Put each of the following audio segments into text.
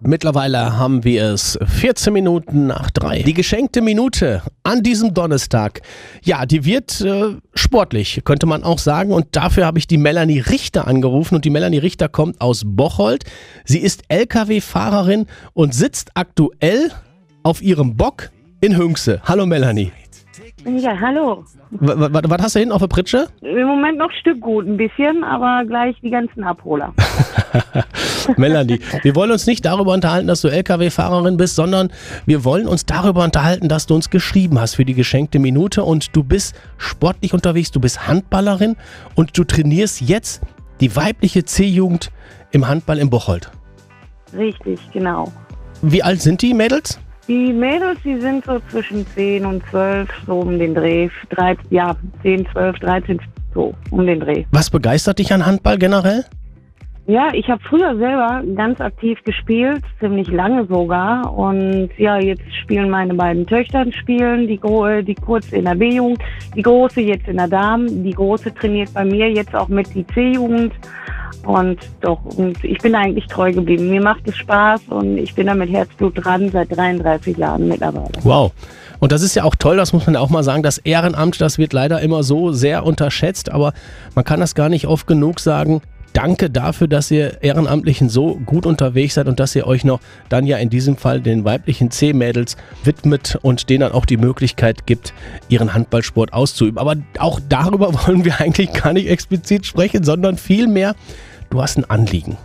Mittlerweile haben wir es 14 Minuten nach 3. Die geschenkte Minute an diesem Donnerstag, ja, die wird sportlich, könnte man auch sagen. Und dafür habe ich die Melanie Richter angerufen. Und die Melanie Richter kommt aus Bocholt. Sie ist LKW-Fahrerin und sitzt aktuell auf ihrem Bock in Hünxe. Hallo Melanie. Ja, hallo. Was hast du hinten auf der Pritsche? Im Moment noch Stückgut ein bisschen, aber gleich die ganzen Abholer. Melanie, wir wollen uns nicht darüber unterhalten, dass du LKW-Fahrerin bist, sondern wir wollen uns darüber unterhalten, dass du uns geschrieben hast für die geschenkte Minute und du bist sportlich unterwegs, du bist Handballerin und du trainierst jetzt die weibliche C-Jugend im Handball in Bocholt. Richtig, genau. Wie alt sind die Mädels? Die Mädels, die sind so zwischen 10 und 12, so um den Dreh. 10, 12, 13, so um den Dreh. Was begeistert dich an Handball generell? Ja, ich habe früher selber ganz aktiv gespielt, ziemlich lange sogar. Und ja, jetzt spielen meine beiden Töchter die kurze in der B-Jugend, die große jetzt in der Damen. Die große trainiert bei mir jetzt auch mit die C-Jugend. Und ich bin eigentlich treu geblieben. Mir macht es Spaß und ich bin da mit Herzblut dran seit 33 Jahren mittlerweile. Wow. Und das ist ja auch toll, das muss man ja auch mal sagen. Das Ehrenamt, das wird leider immer so sehr unterschätzt, aber man kann das gar nicht oft genug sagen. Danke dafür, dass ihr Ehrenamtlichen so gut unterwegs seid und dass ihr euch noch dann ja in diesem Fall den weiblichen C-Mädels widmet und denen dann auch die Möglichkeit gibt, ihren Handballsport auszuüben. Aber auch darüber wollen wir eigentlich gar nicht explizit sprechen, sondern vielmehr, du hast ein Anliegen.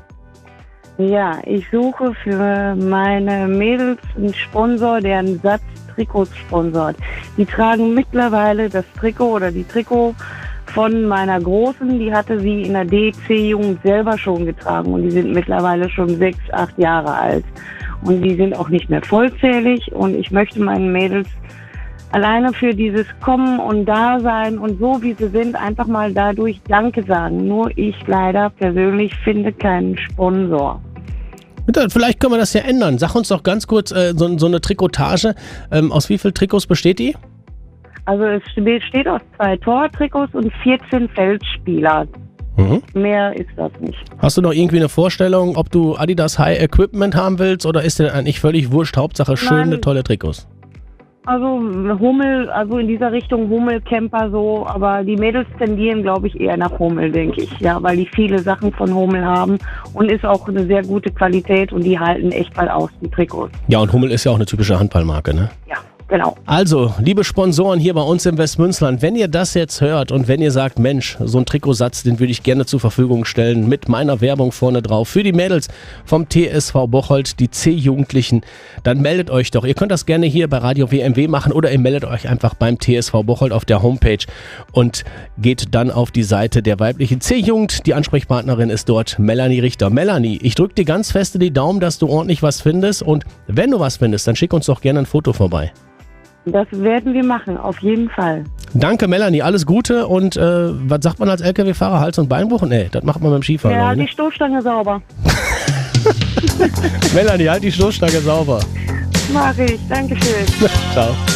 Ja, ich suche für meine Mädels einen Sponsor, der einen Satz Trikots sponsort. Die tragen mittlerweile das Trikot oder die Trikot von meiner Großen, die hatte sie in der DC-Jugend selber schon getragen und die sind mittlerweile schon 6, 8 Jahre alt. Und die sind auch nicht mehr vollzählig und ich möchte meinen Mädels alleine für dieses Kommen und Dasein und so wie sie sind, einfach mal dadurch Danke sagen. Nur ich leider persönlich finde keinen Sponsor. Vielleicht können wir das ja ändern. Sag uns doch ganz kurz so eine Trikotage. Aus wie vielen Trikots besteht die? Also es besteht aus 2 Tortrikots und 14 Feldspieler. Mehr ist das nicht. Hast du noch irgendwie eine Vorstellung, ob du Adidas High Equipment haben willst oder ist dir eigentlich völlig wurscht, Hauptsache schöne, tolle Trikots? Also Hummel, also in dieser Richtung Hummel, Camper so, aber die Mädels tendieren, glaube ich, eher nach Hummel, denke ich. Ja, weil die viele Sachen von Hummel haben und ist auch eine sehr gute Qualität und die halten echt mal aus, die Trikots. Ja, und Hummel ist ja auch eine typische Handballmarke, ne? Ja. Genau. Also, liebe Sponsoren hier bei uns im Westmünsterland, wenn ihr das jetzt hört und wenn ihr sagt, Mensch, so ein Trikotsatz, den würde ich gerne zur Verfügung stellen, mit meiner Werbung vorne drauf, für die Mädels vom TSV Bocholt, die C-Jugendlichen, dann meldet euch doch. Ihr könnt das gerne hier bei Radio WMW machen oder ihr meldet euch einfach beim TSV Bocholt auf der Homepage und geht dann auf die Seite der weiblichen C-Jugend. Die Ansprechpartnerin ist dort Melanie Richter. Melanie, ich drücke dir ganz feste die Daumen, dass du ordentlich was findest und wenn du was findest, dann schick uns doch gerne ein Foto vorbei. Das werden wir machen, auf jeden Fall. Danke, Melanie, alles Gute und was sagt man als LKW-Fahrer, Hals- und Beinbruch? Nee, das macht man beim Skifahren. Ja, die Stoßstange sauber. Melanie, halt die Stoßstange sauber. Mach ich, Dankeschön. Ciao.